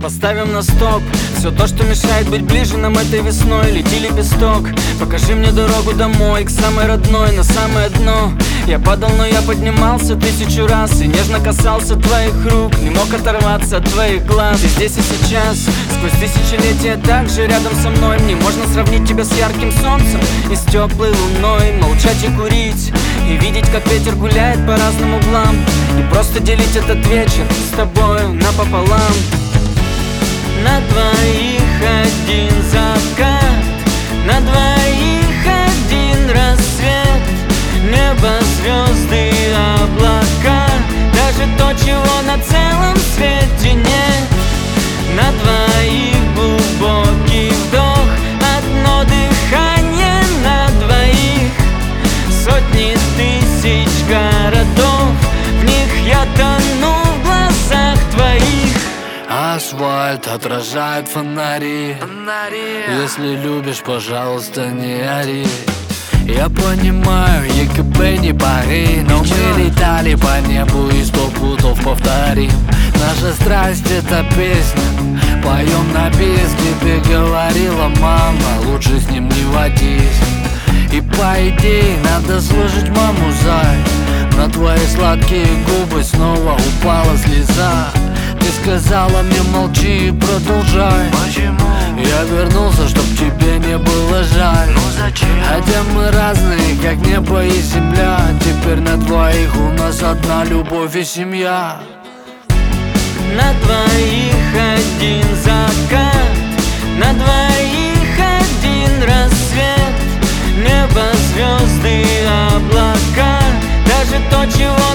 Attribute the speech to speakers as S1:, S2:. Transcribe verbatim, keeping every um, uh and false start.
S1: Поставим на стоп все то, что мешает быть ближе нам этой весной. Лети, лепесток, покажи мне дорогу домой, к самой родной, на самое дно. Я падал, но я поднимался тысячу раз и нежно касался твоих рук, не мог оторваться от твоих глаз. И здесь и сейчас, сквозь тысячелетия, так же рядом со мной. Мне можно сравнить тебя с ярким солнцем и с теплой луной. Молчать и курить, и видеть, как ветер гуляет по разным углам, и просто делить этот вечер с тобою напополам. На двоих один закат, на двоих один рассвет. Небо, звезды, облака, даже то, чего на целом свете нет. На двоих глубокий вдох, одно дыхание на двоих. Сотни тысяч городов, в них я тону в глазах твоих.
S2: Асфальт отражает фонари,
S1: фонари.
S2: Если любишь, пожалуйста, не ори. Я понимаю, ЕКБ не пари, но мы летали по небу и сто путов повторим. Наша страсть — это песня, поем на бис. Тебе говорила мама, лучше с ним не водись. И по идее надо слушать маму, зай. На твои сладкие губы снова упала слеза. Ты сказала мне молчи и продолжай.
S1: Почему?
S2: Я вернулся, чтоб тебе не было жаль.
S1: Ну зачем?
S2: Хотя мы разные, как небо и земля. Теперь на двоих у нас одна любовь и семья.
S1: На двоих один закат, на двоих один рассвет. Небо, звезды, облака, даже то, чего